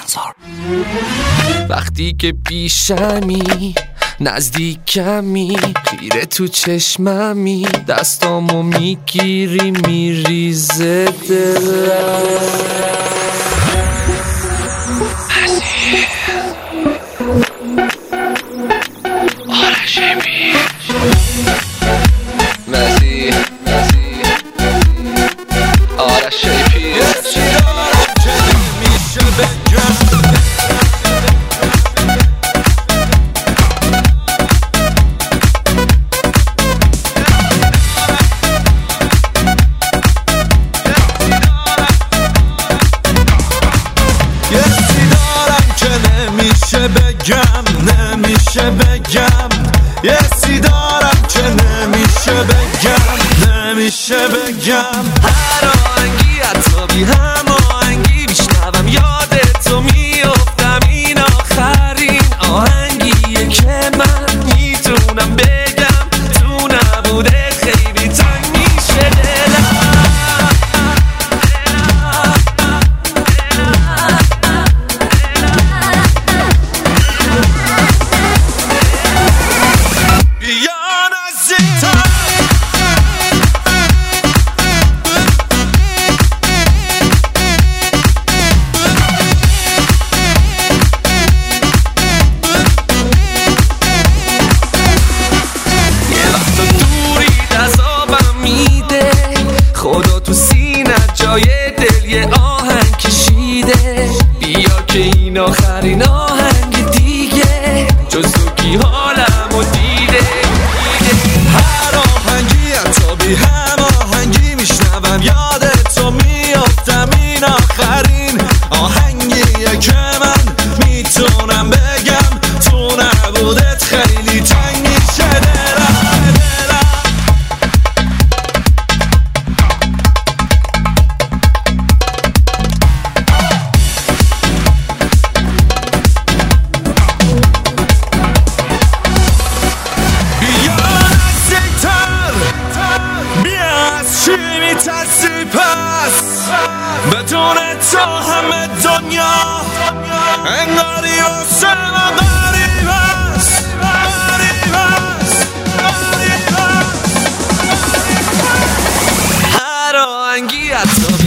وقتی که پیشمی نزدیکمی خیره تو چشممی دستامو میگیری میریزه دلم نمیشه بگم یه سی دارم که نمیشه بگم هر آهنگی حتی بی هماهنگی میشنوم یادتو میافتم این آخرین آهنگیه که من میتونم بگم تو نبوده خیلی تنگ میشه دلم خدا تو سینه جای دل یه آهنگ کشیده بیا که این آخرین آهنگ دیگه جز تو کی حالمو دیده هر آهنگی حتی بی هم آهنگی میشنوم یادتو میافتم این آخرین آهنگیه که من میتونم بگم تو نبودت خیلی تنگ میشه دلم میترسی پس بدون تو همه دنیا انگاری واسه من غریب است هر آهنگی حتی